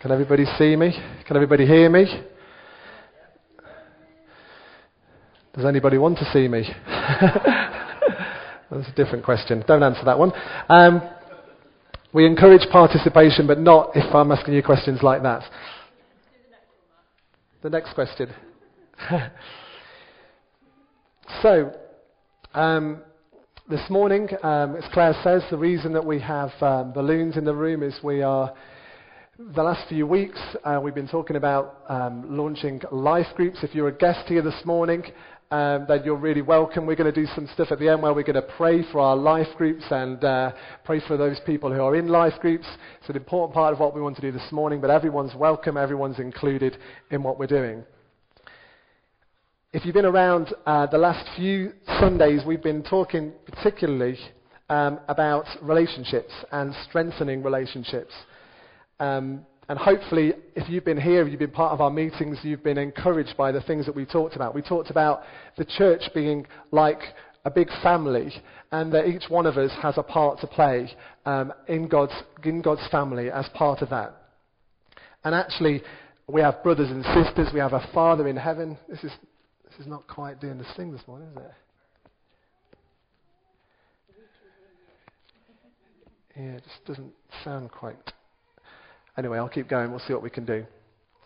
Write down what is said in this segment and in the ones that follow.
Can everybody see me? Can everybody hear me? Does anybody want to see me? That's a different question. Don't answer that one. We encourage participation, but not if I'm asking you questions like that. The next question. So, this morning, as Claire says, the reason that we have balloons in the room is the last few weeks, we've been talking about launching life groups. If you're a guest here this morning, then you're really welcome. We're going to do some stuff at the end where we're going to pray for our life groups and pray for those people who are in life groups. It's an important part of what we want to do this morning, but everyone's welcome, everyone's included in what we're doing. If you've been around the last few Sundays, we've been talking particularly about relationships and strengthening relationships. And hopefully, if you've been here, you've been part of our meetings, you've been encouraged by the things that we talked about. We talked about the church being like a big family, and that each one of us has a part to play in God's family as part of that. And actually, we have brothers and sisters. We have a Father in heaven. This is not quite doing this thing this morning, is it? Yeah, it just doesn't sound quite. Anyway, I'll keep going. We'll see what we can do.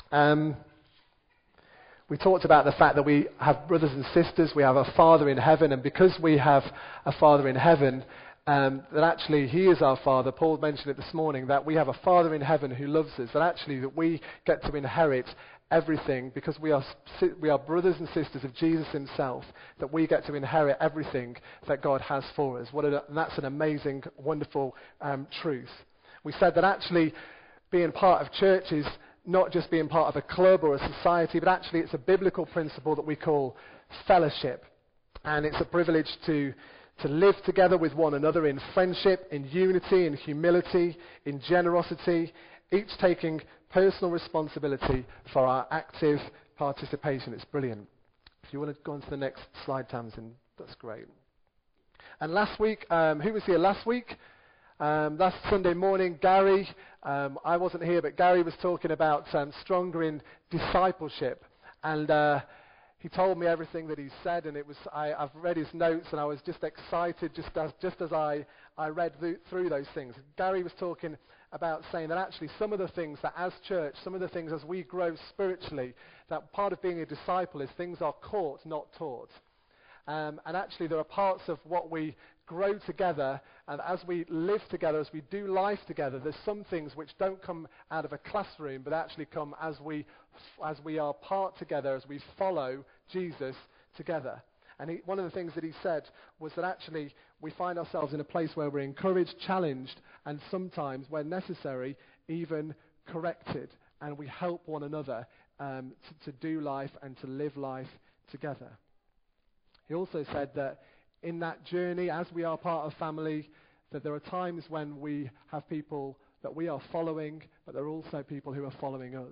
We talked about the fact that we have brothers and sisters. We have a Father in heaven. And because we have a Father in heaven, that actually He is our Father. Paul mentioned it this morning, that we have a Father in heaven who loves us. That actually that we get to inherit everything because we are brothers and sisters of Jesus Himself. That we get to inherit everything that God has for us. And that's an amazing, wonderful truth. We said that actually being part of church is not just being part of a club or a society, but actually it's a biblical principle that we call fellowship. And it's a privilege to live together with one another in friendship, in unity, in humility, in generosity, each taking personal responsibility for our active participation. It's brilliant. If you want to go on to the next slide, Tamsin, that's great. And last week, who was here last week? Last Sunday morning, Gary, I wasn't here, but Gary was talking about stronger in discipleship, and he told me everything that he said, and I've read his notes, and I was just excited just as I read through those things. Gary was talking about saying that actually some of the things that as church, some of the things as we grow spiritually, that part of being a disciple is things are caught, not taught. And actually there are parts of what we grow together, and as we live together, as we do life together, there's some things which don't come out of a classroom, but actually come as we are part together, as we follow Jesus together. And one of the things that he said was that actually we find ourselves in a place where we're encouraged, challenged, and sometimes, when necessary, even corrected. And we help one another to do life and to live life together. He also said that in that journey, as we are part of family, that there are times when we have people that we are following, but there are also people who are following us.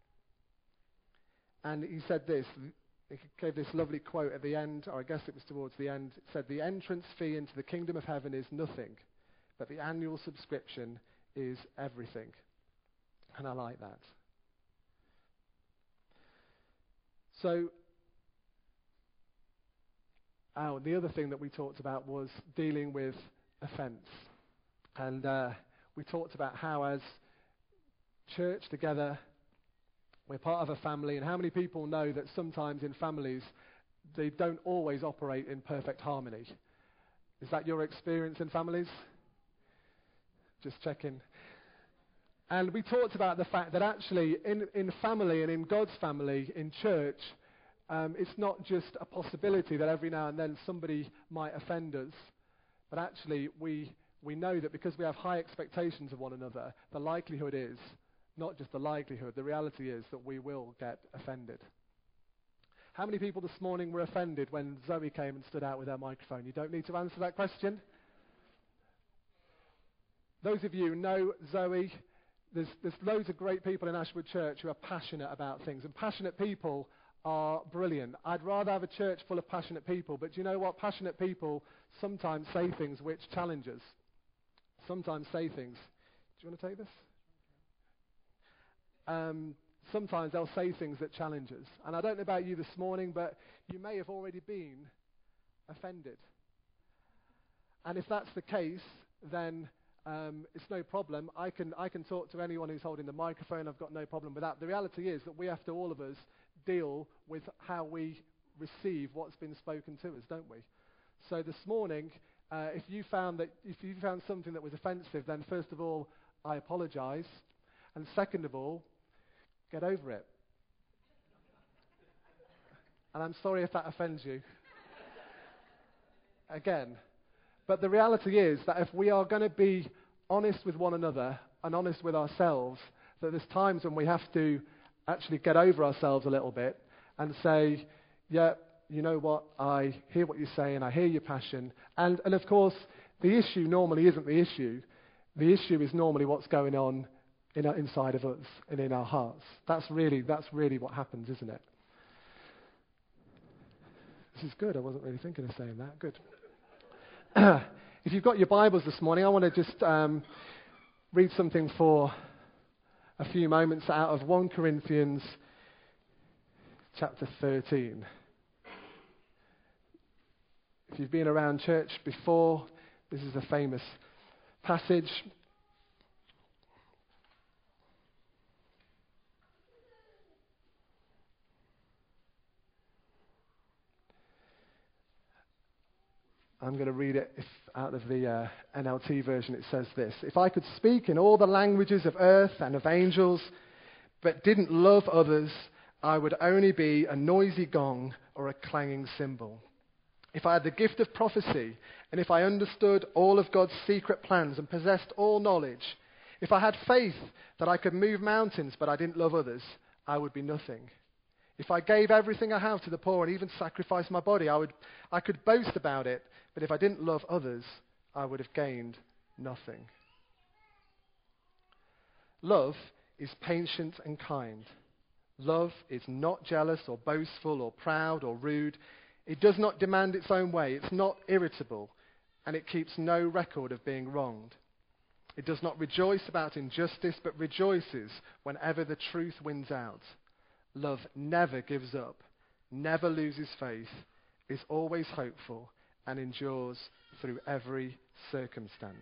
And he said this, he gave this lovely quote at the end, or I guess it was towards the end. It said, "The entrance fee into the kingdom of heaven is nothing, but the annual subscription is everything." And I like that. So, the other thing that we talked about was dealing with offence. And we talked about how as church together, we're part of a family, and how many people know that sometimes in families, they don't always operate in perfect harmony. Is that your experience in families? Just checking. And we talked about the fact that actually in family and in God's family, in church, it's not just a possibility that every now and then somebody might offend us, but actually we know that because we have high expectations of one another, the likelihood is, not just the likelihood, the reality is that we will get offended. How many people this morning were offended when Zoe came and stood out with her microphone? You don't need to answer that question. Those of you who know Zoe, there's loads of great people in Ashwood Church who are passionate about things, and passionate people are brilliant. I'd rather have a church full of passionate people, but do you know what? Passionate people sometimes say things which challenge us. Sometimes say things. Do you want to take this? sometimes they'll say things that challenge us. And I don't know about you this morning, but you may have already been offended. And if that's the case, then it's no problem. I can talk to anyone who's holding the microphone. I've got no problem with that. The reality is that we have to, all of us, deal with how we receive what's been spoken to us, don't we? So this morning, if you found something that was offensive, then first of all, I apologise. And second of all, get over it. And I'm sorry if that offends you. Again. But the reality is that if we are going to be honest with one another and honest with ourselves, that there's times when we have to actually get over ourselves a little bit and say, yeah, you know what, I hear what you're saying, I hear your passion. And of course, the issue normally isn't the issue. The issue is normally what's going on inside of us and in our hearts. That's really what happens, isn't it? This is good. I wasn't really thinking of saying that. Good. If you've got your Bibles this morning, I want to just read something for a few moments out of 1 Corinthians chapter 13. If you've been around church before, this is a famous passage. I'm going to read it out of the NLT version. It says this: "If I could speak in all the languages of earth and of angels, but didn't love others, I would only be a noisy gong or a clanging cymbal. If I had the gift of prophecy, and if I understood all of God's secret plans and possessed all knowledge, if I had faith that I could move mountains, but I didn't love others, I would be nothing. If I gave everything I have to the poor and even sacrificed my body, I could boast about it, but if I didn't love others, I would have gained nothing." Love is patient and kind. Love is not jealous or boastful or proud or rude. It does not demand its own way. It's not irritable, and it keeps no record of being wronged. It does not rejoice about injustice, but rejoices whenever the truth wins out. Love never gives up, never loses faith, is always hopeful, and endures through every circumstance.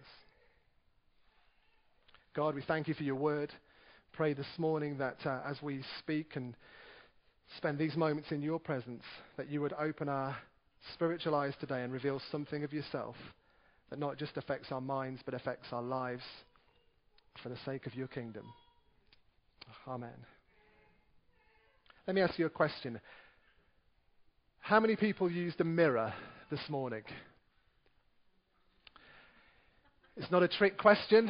God, we thank you for your word. Pray this morning that as we speak and spend these moments in your presence, that you would open our spiritual eyes today and reveal something of yourself that not just affects our minds, but affects our lives for the sake of your kingdom. Amen. Let me ask you a question. How many people used a mirror this morning? It's not a trick question.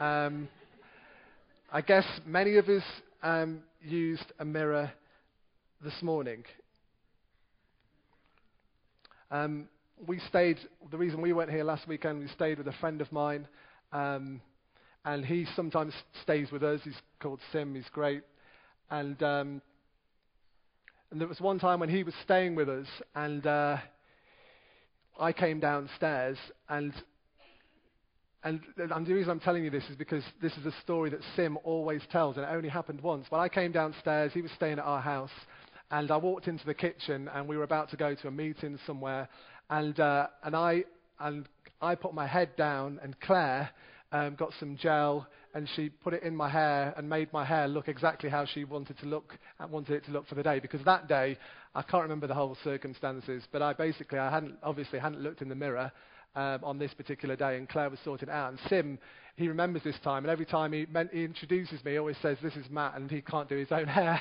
I guess many of us used a mirror this morning. The reason we weren't here last weekend, we stayed with a friend of mine, and he sometimes stays with us. He's called Sim. He's great. And there was one time when he was staying with us, and I came downstairs, and the reason I'm telling you this is because this is a story that Sim always tells, and it only happened once. When I came downstairs, he was staying at our house, and I walked into the kitchen, and we were about to go to a meeting somewhere, and I put my head down, and Claire got some gel, and she put it in my hair and made my hair look exactly how she wanted it to look for the day. Because that day, I can't remember the whole circumstances, but I hadn't looked in the mirror on this particular day, and Claire was sorting it out. And Sim, he remembers this time, and every time he introduces me, he always says, "This is Matt," and he can't do his own hair.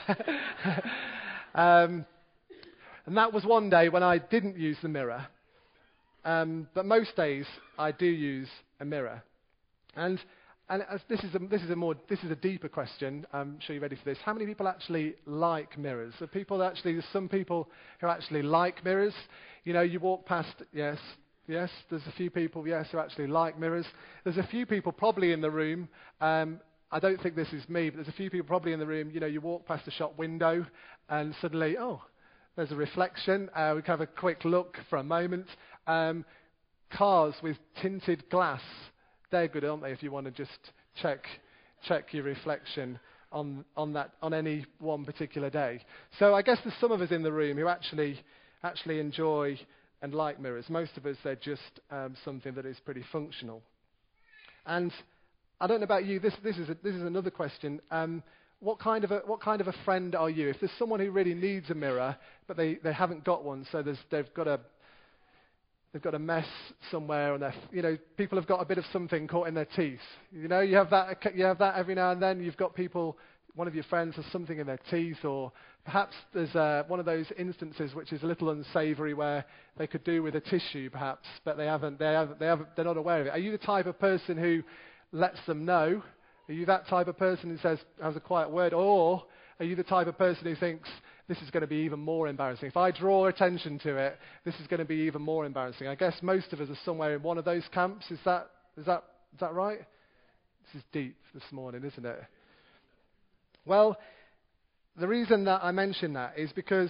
And that was one day when I didn't use the mirror. But most days, I do use a mirror. And as this is a deeper question. I'm sure you're ready for this. How many people actually like mirrors? There's some people who actually like mirrors. You know, you walk past, yes, there's a few people, yes, who actually like mirrors. There's a few people probably in the room. I don't think this is me, but there's a few people probably in the room. You know, you walk past a shop window, and suddenly, there's a reflection. We can have a quick look for a moment. Cars with tinted glass. They're good, aren't they, if you want to just check your reflection on any one particular day. So I guess there's some of us in the room who actually enjoy and like mirrors. Most of us, they're just something that is pretty functional. And I don't know about you. This is another question. What kind of a friend are you? If there's someone who really needs a mirror, but they haven't got one, so they've got a mess somewhere, and people have got a bit of something caught in their teeth. You have that every now and then. You've got people. One of your friends has something in their teeth, or perhaps there's one of those instances which is a little unsavoury where they could do with a tissue, perhaps, but they're not aware of it. Are you the type of person who lets them know? Are you that type of person who has a quiet word, or are you the type of person who thinks this is going to be even more embarrassing? If I draw attention to it, this is going to be even more embarrassing. I guess most of us are somewhere in one of those camps. Is that right? This is deep this morning, isn't it? Well, the reason that I mention that is because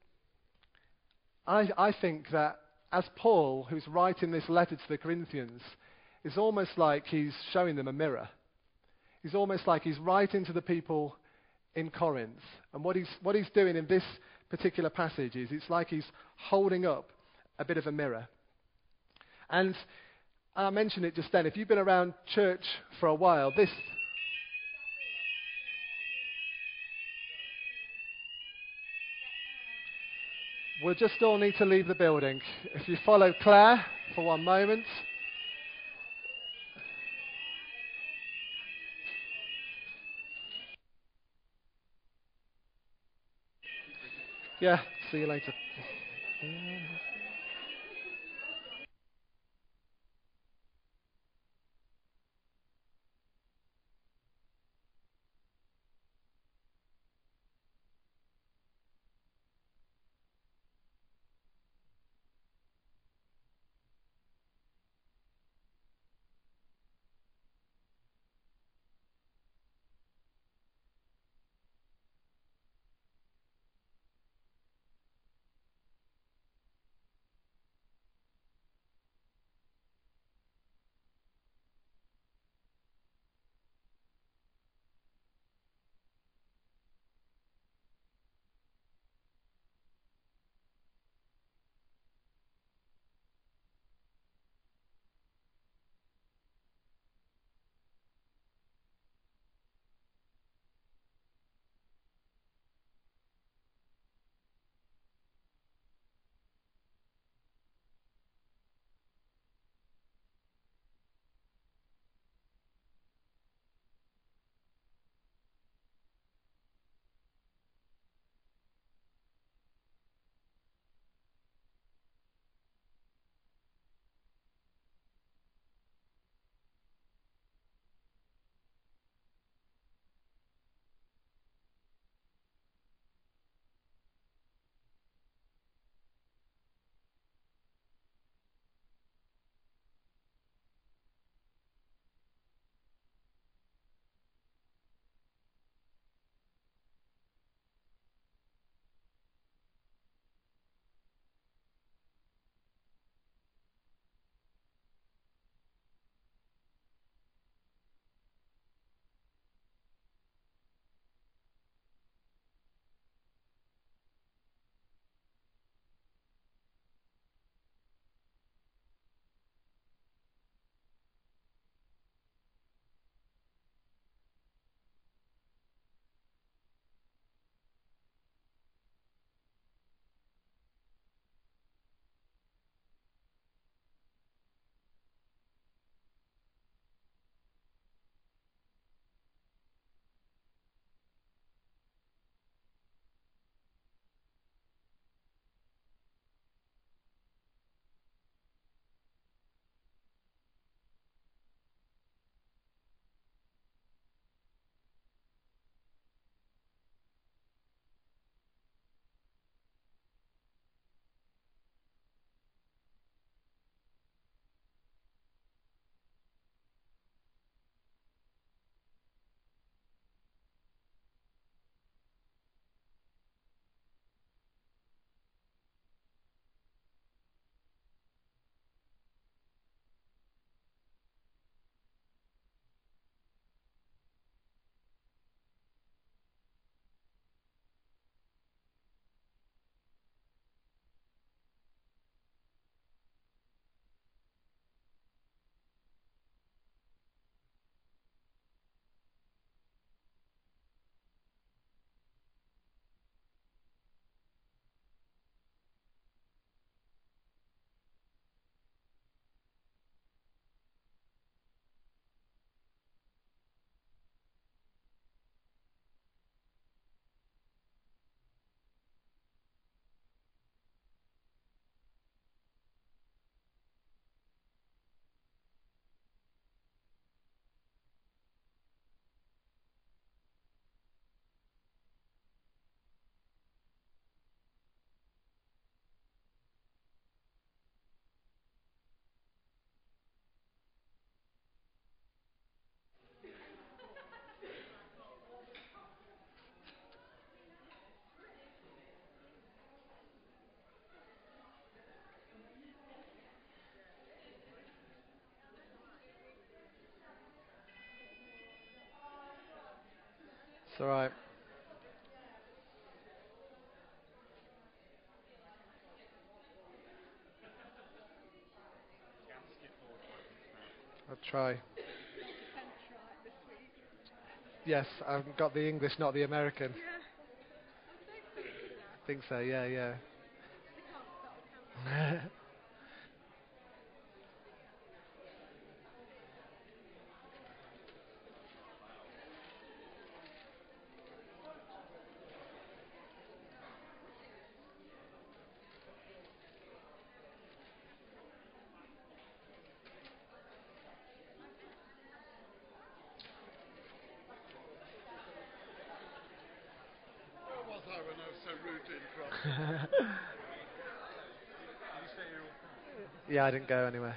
I think that as Paul, who's writing this letter to the Corinthians, it's almost like he's showing them a mirror. It's almost like he's writing to the people in Corinth. And what he's doing in this particular passage is it's like he's holding up a bit of a mirror. And I mentioned it just then. If you've been around church for a while, we'll just all need to leave the building. If you follow Claire for one moment. Yeah, see you later. It's all right. I'll try. Yes, I've got the English, not the American. I think so, yeah. Where was I when I was so rude to interrupt? Yeah, I didn't go anywhere.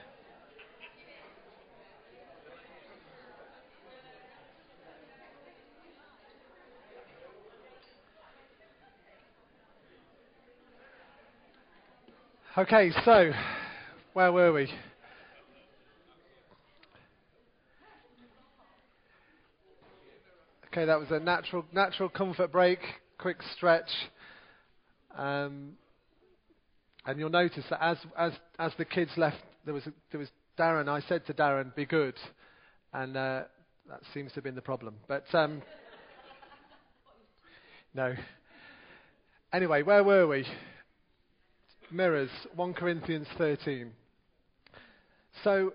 Okay, so where were we? Okay, that was a natural comfort break, quick stretch, and you'll notice that as the kids left, there was Darren. I said to Darren, "Be good," and that seems to have been the problem. But no. Anyway, where were we? Mirrors, 1 Corinthians 13. So,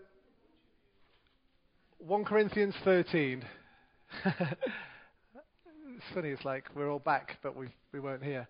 1 Corinthians 13. It's funny, it's like we're all back, but we weren't here.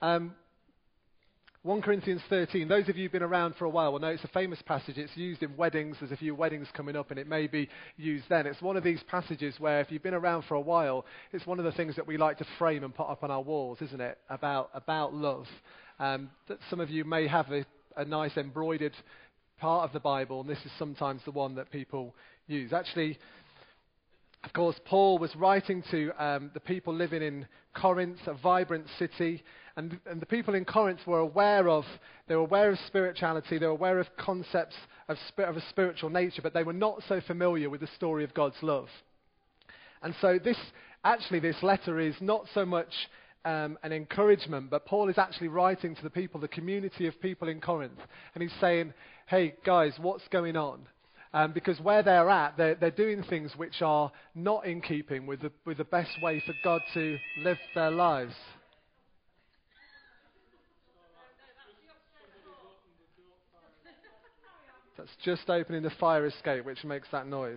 1 Corinthians 13. Those of you who've been around for a while will know it's a famous passage. It's used in weddings. There's a few weddings coming up, and it may be used then. It's one of these passages where if you've been around for a while, it's one of the things that we like to frame and put up on our walls, isn't it? About love. That some of you may have a nice embroidered part of the Bible, and this is sometimes the one that people use. Actually, of course, Paul was writing to the people living in Corinth, a vibrant city, and the people in Corinth were aware of spirituality, they were aware of concepts of a spiritual nature, but they were not so familiar with the story of God's love. And so this letter is not so much an encouragement, but Paul is actually writing to the people, the community of people in Corinth, and he's saying, hey guys, what's going on? Because where they're at, they're doing things which are not in keeping with the best way for God to live their lives. That's just opening the fire escape, which makes that noise.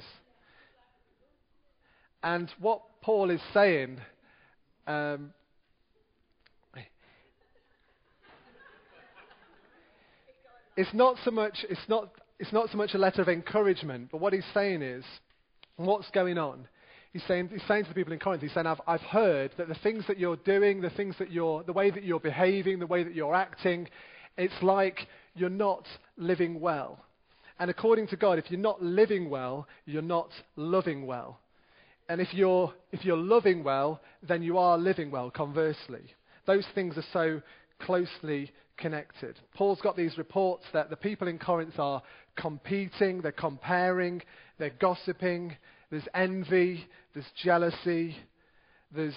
And what Paul is saying, it's not so much a letter of encouragement, but what he's saying is, what's going on? He's saying to the people in Corinth, he's saying, I've heard that the things that you're doing, the way that you're behaving, the way that you're acting, it's like you're not living well. And according to God, if you're not living well, you're not loving well. And if you're loving well, then you are living well, conversely. Those things are so closely connected. Paul's got these reports that the people in Corinth are competing, they're comparing, they're gossiping, there's envy, there's jealousy, there's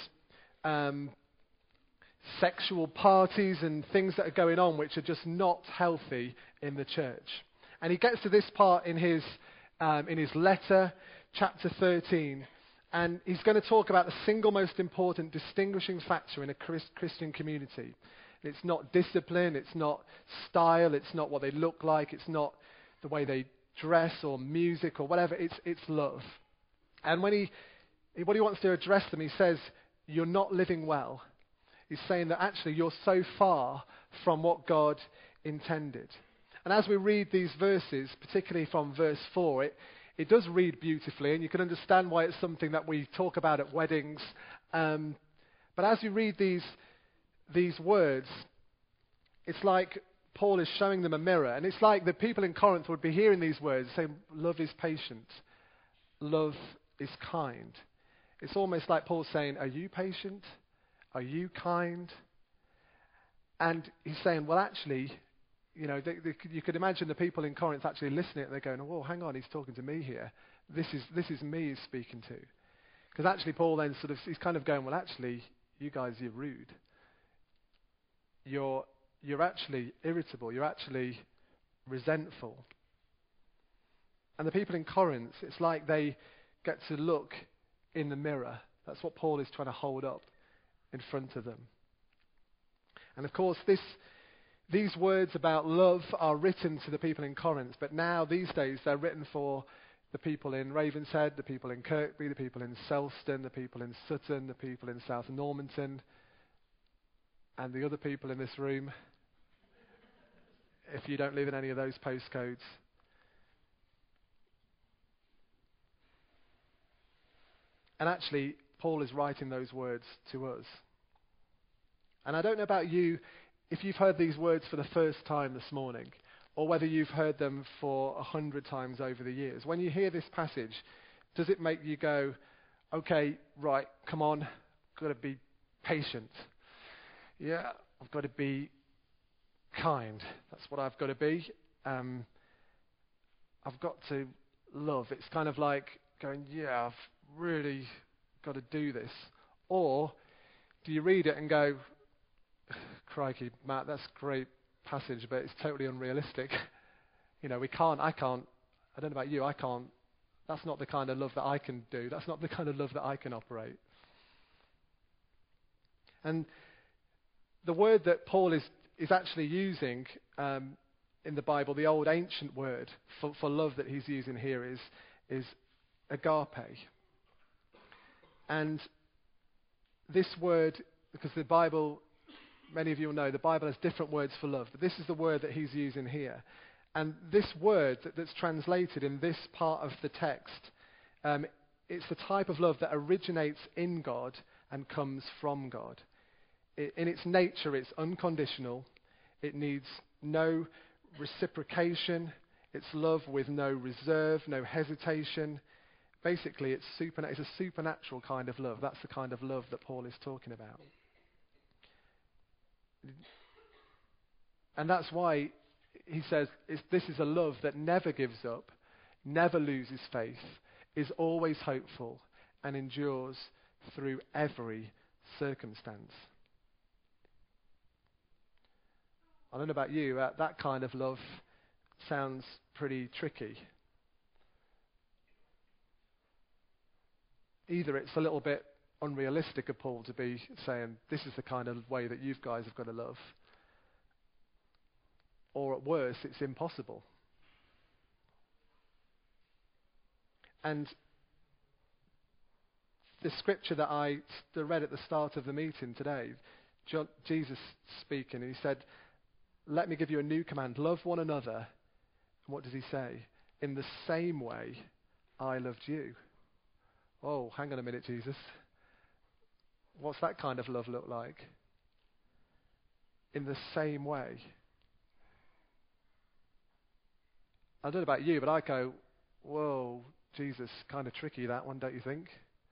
sexual parties and things that are going on which are just not healthy in the church. And he gets to this part in his letter, chapter 13, and he's going to talk about the single most important distinguishing factor in a Christian community. It's not discipline, it's not style, it's not what they look like, it's not the way they dress or music or whatever, it's love. And what he wants to address them, he says, you're not living well. He's saying that actually you're so far from what God intended. And as we read these verses, particularly from verse 4, it does read beautifully, and you can understand why it's something that we talk about at weddings. But as you read these words, it's like Paul is showing them a mirror. And it's like the people in Corinth would be hearing these words, saying, love is patient, love is kind. It's almost like Paul saying, are you patient? Are you kind? And he's saying, well, actually, you could imagine the people in Corinth actually listening, and they're going, "Oh, hang on, he's talking to me here. This is me he's speaking to." Because actually Paul then he's kind of going, well, actually, you guys, you're rude. You're actually irritable. You're actually resentful. And the people in Corinth, it's like they get to look in the mirror. That's what Paul is trying to hold up in front of them. And of course, these words about love are written to the people in Corinth, but now, these days, they're written for the people in Ravenshead, the people in Kirkby, the people in Selston, the people in Sutton, the people in South Normanton, and the other people in this room, if you don't live in any of those postcodes. And actually, Paul is writing those words to us. And I don't know about you, if you've heard these words for the first time this morning, or whether you've heard them for 100 times over the years. When you hear this passage, does it make you go, okay, right, come on, I've got to be patient. Yeah, I've got to be kind. That's what I've got to be. I've got to love. It's kind of like going, yeah, I've really got to do this. Or do you read it and go, crikey, Matt, that's a great passage, but it's totally unrealistic. I don't know about you, that's not the kind of love that I can do. That's not the kind of love that I can operate. And the word that Paul is actually using in the Bible, the old ancient word for love that he's using here is agape. And this word, because the Bible, many of you will know, the Bible has different words for love, but this is the word that he's using here. And this word that's translated in this part of the text, it's the type of love that originates in God and comes from God. In its nature, it's unconditional. It needs no reciprocation. It's love with no reserve, no hesitation. Basically, it's a supernatural kind of love. That's the kind of love that Paul is talking about. And that's why he says this is a love that never gives up, never loses faith, is always hopeful, and endures through every circumstance. I don't know about you, that kind of love sounds pretty tricky. Either it's a little bit unrealistic of Paul to be saying, this is the kind of way that you guys have got to love. Or at worst, it's impossible. And the scripture that I read at the start of the meeting today, Jesus speaking, and he said, let me give you a new command, love one another. And what does he say? In the same way I loved you. Oh, hang on a minute, Jesus. What's that kind of love look like? In the same way. I don't know about you, but I go, whoa, Jesus, kind of tricky that one, don't you think?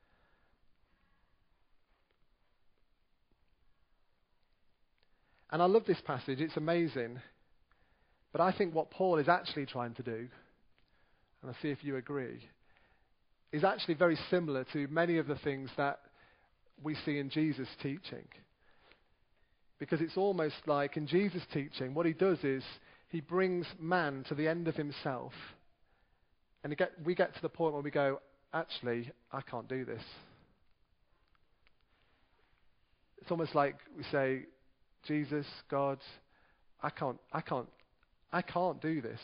And I love this passage, it's amazing. But I think what Paul is actually trying to do, and I'll see if you agree, is actually very similar to many of the things that we see in Jesus' teaching. Because it's almost like in Jesus' teaching, what he does is he brings man to the end of himself. And we get to the point where we go, actually, I can't do this. It's almost like we say, Jesus, God, I can't do this.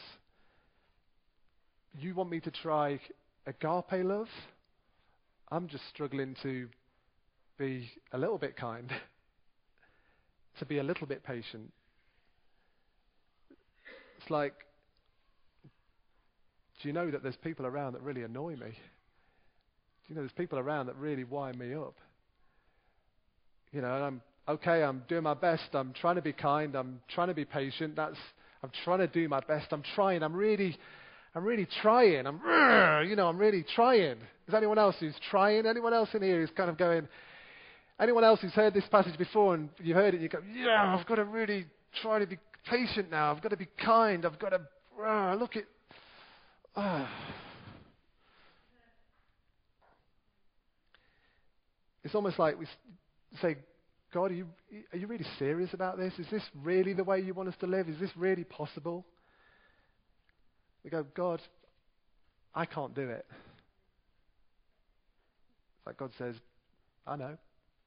You want me to try agape love? I'm just struggling to be a little bit kind, to be a little bit patient. It's like, do you know that there's people around that really annoy me? Do you know there's people around that really wind me up? And I'm doing my best. I'm trying to be kind. I'm trying to be patient. I'm trying to do my best. I'm really trying. I'm really trying. Is anyone else who's trying? Anyone else in here who's kind of going? Anyone else who's heard this passage before and you heard it and you go, yeah, I've got to really try to be patient now. I've got to be kind. I've got to look at. it's almost like we say, God, are you really serious about this? Is this really the way you want us to live? Is this really possible? We go, God, I can't do it. It's like God says, I know.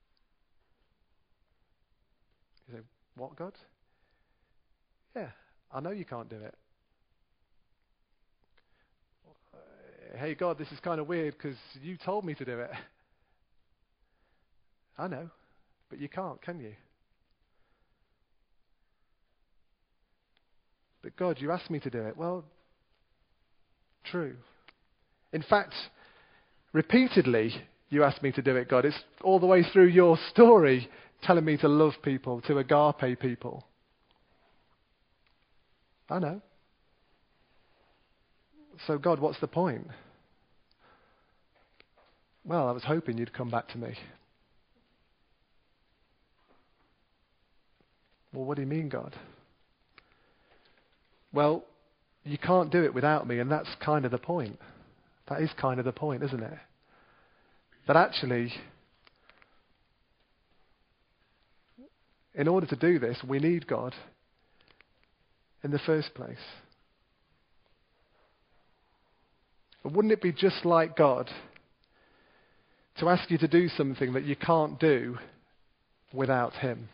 You say, what, God? Yeah, I know you can't do it. Hey, God, this is kind of weird because you told me to do it. I know, but you can't, can you? But God, you asked me to do it. Well, true. In fact, repeatedly, you asked me to do it, God. It's all the way through your story telling me to love people, to agape people. I know. So, God, what's the point? Well, I was hoping you'd come back to me. Well, what do you mean, God? Well, you can't do it without me, and that's kind of the point. That is kind of the point, isn't it? That actually, in order to do this, we need God in the first place. But wouldn't it be just like God to ask you to do something that you can't do without Him?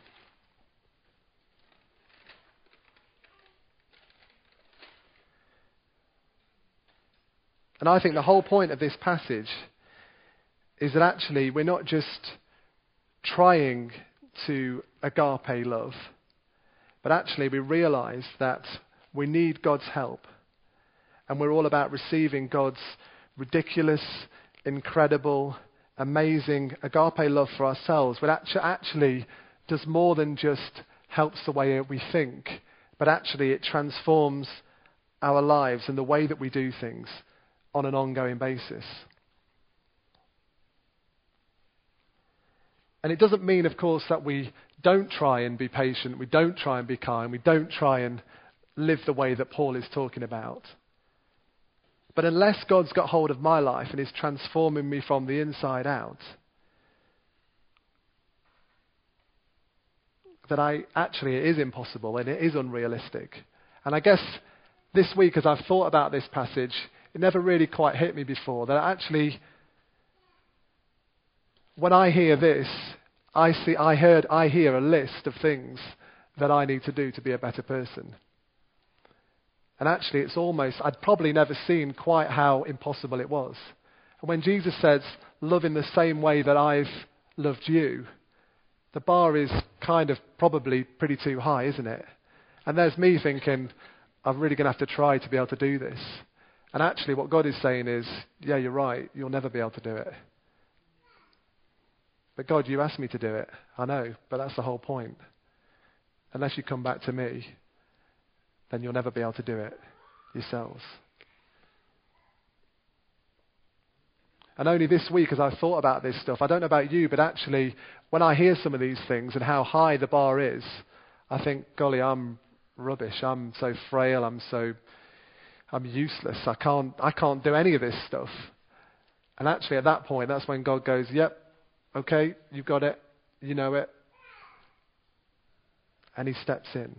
And I think the whole point of this passage is that actually we're not just trying to agape love, but actually we realize that we need God's help. And we're all about receiving God's ridiculous, incredible, amazing agape love for ourselves, which actually does more than just helps the way we think, but actually it transforms our lives and the way that we do things on an ongoing basis. And it doesn't mean, of course, that we don't try and be patient, we don't try and be kind, we don't try and live the way that Paul is talking about. But unless God's got hold of my life and is transforming me from the inside out, that it is impossible and it is unrealistic. And I guess this week, as I've thought about this passage, it never really quite hit me before that actually, when I hear this, I hear a list of things that I need to do to be a better person. And actually, it's almost, I'd probably never seen quite how impossible it was. And when Jesus says, love in the same way that I've loved you, the bar is kind of probably pretty too high, isn't it? And there's me thinking, I'm really going to have to try to be able to do this. And actually what God is saying is, yeah, you're right, you'll never be able to do it. But God, you asked me to do it. I know, but that's the whole point. Unless you come back to me, then you'll never be able to do it yourselves. And only this week, as I've thought about this stuff, I don't know about you, but actually, when I hear some of these things and how high the bar is, I think, golly, I'm rubbish. I'm so frail. I'm useless. I can't do any of this stuff. And actually, at that point, that's when God goes, yep, okay, you've got it. You know it. And He steps in.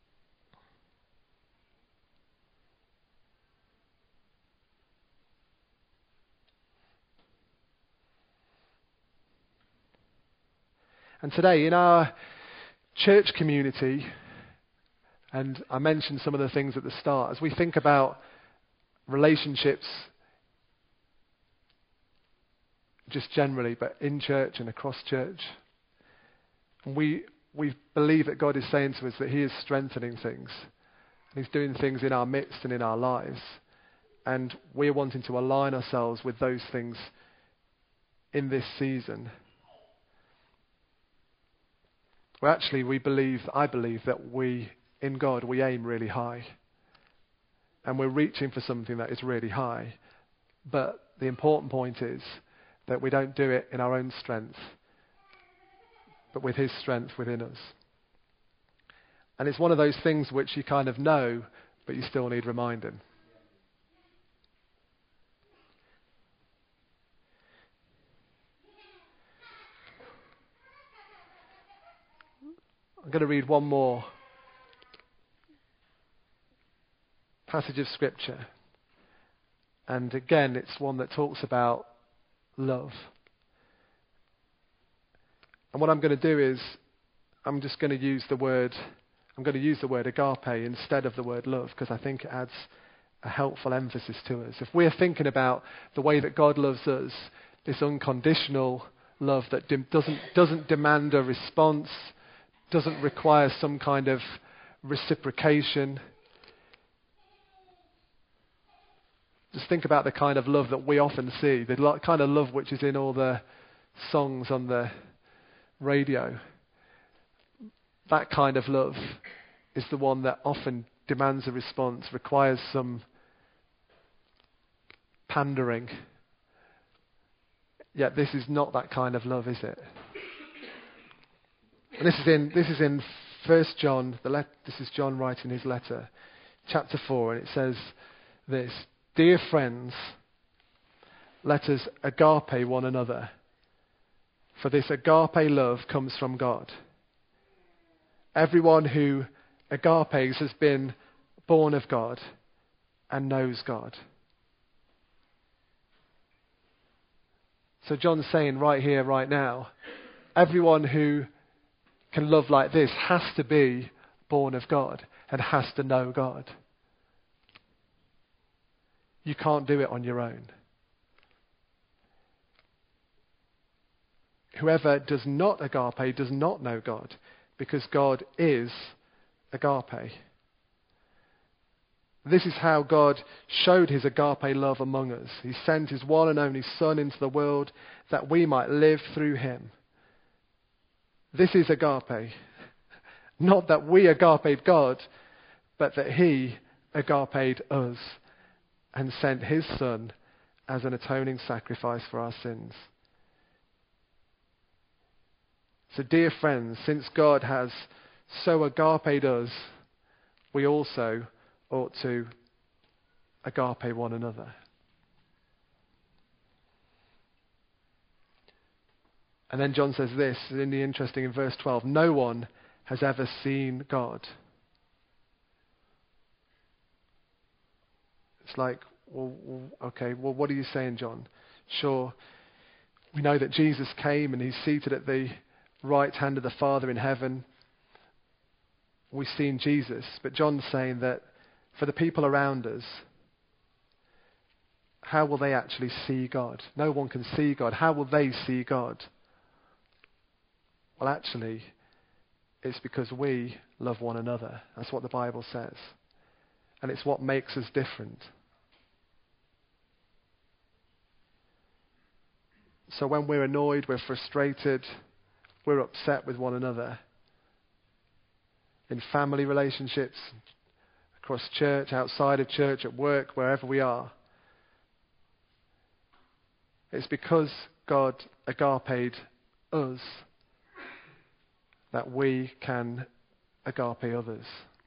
And today, in our church community, and I mentioned some of the things at the start, as we think about relationships just generally, but in church and across church, and we believe that God is saying to us that He is strengthening things. And He's doing things in our midst and in our lives. And we're wanting to align ourselves with those things in this season. Well, actually, I believe that we, in God, we aim really high. And we're reaching for something that is really high. But the important point is that we don't do it in our own strength, but with His strength within us. And it's one of those things which you kind of know, but you still need reminding. I'm going to read one more passage of Scripture. And again, it's one that talks about love. And what I'm going to do is, I'm going to use the word agape instead of the word love, because I think it adds a helpful emphasis to us. If we're thinking about the way that God loves us, this unconditional love that doesn't demand a response, doesn't require some kind of reciprocation. Just think about the kind of love that we often see, the kind of love which is in all the songs on the radio. That kind of love is the one that often demands a response, requires some pandering. Yet this is not that kind of love, is it? And this is in 1 John. This is John writing his letter, chapter 4, and it says this: "Dear friends, let us agape one another, for this agape love comes from God. Everyone who agapes has been born of God and knows God." So John's saying right here, right now, everyone who can love like this has to be born of God and has to know God. You can't do it on your own. Whoever does not agape does not know God, because God is agape. This is how God showed his agape love among us. He sent his one and only Son into the world that we might live through him. This is agape. Not that we agaped God, but that he agaped us and sent his Son as an atoning sacrifice for our sins. So, dear friends, since God has so agaped us, we also ought to agape one another. And then John says this, really interesting, in verse 12: "No one has ever seen God." It's like, well, what are you saying, John? Sure, we know that Jesus came and he's seated at the right hand of the Father in heaven. We've seen Jesus. But John's saying that for the people around us, how will they actually see God? No one can see God. How will they see God? Well, actually, it's because we love one another. That's what the Bible says. And it's what makes us different. So when we're annoyed, we're frustrated, we're upset with one another, in family relationships, across church, outside of church, at work, wherever we are, it's because God agaped us that we can agape others.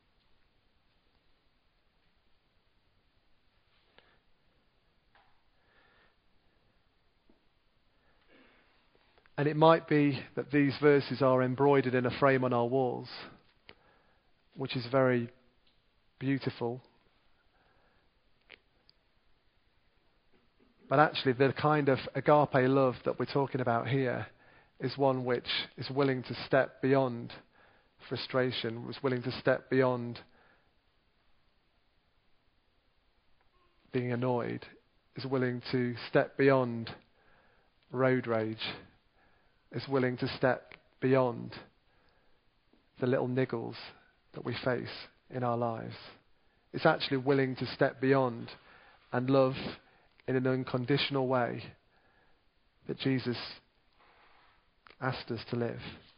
And it might be that these verses are embroidered in a frame on our walls, which is very beautiful. But actually, the kind of agape love that we're talking about here is one which is willing to step beyond frustration, was willing to step beyond being annoyed, is willing to step beyond road rage, is willing to step beyond the little niggles that we face in our lives. It's actually willing to step beyond and love in an unconditional way that Jesus asked us to live.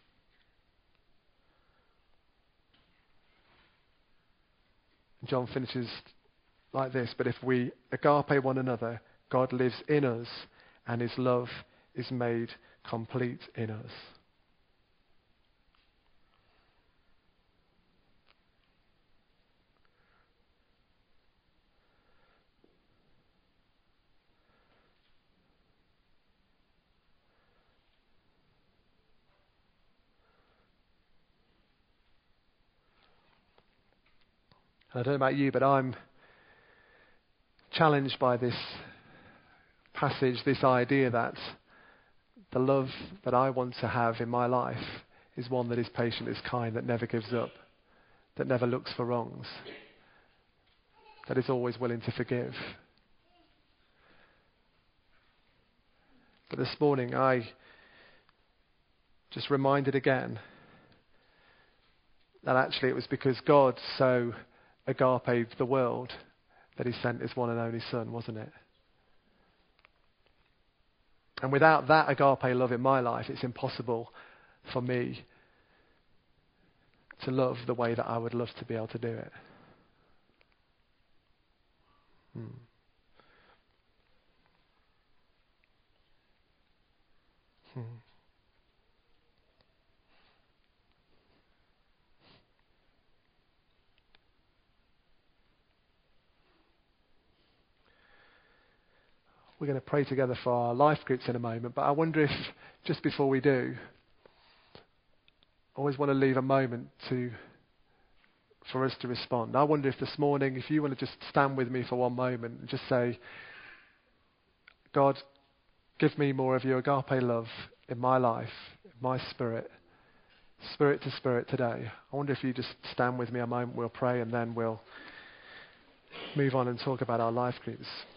John finishes like this: "But if we agape one another, God lives in us, and his love is made complete in us." And I don't know about you, but I'm challenged by this passage, this idea that the love that I want to have in my life is one that is patient, is kind, that never gives up, that never looks for wrongs, that is always willing to forgive. But this morning I just reminded again that actually it was because God so agaped the world that he sent his one and only Son, wasn't it? And without that agape love in my life, it's impossible for me to love the way that I would love to be able to do it. We're going to pray together for our life groups in a moment, but I wonder if, just before we do, I always want to leave a moment for us to respond. I wonder if this morning, if you want to just stand with me for one moment and just say, God, give me more of your agape love in my life, in my spirit to spirit today. I wonder if you just stand with me a moment, we'll pray and then we'll move on and talk about our life groups.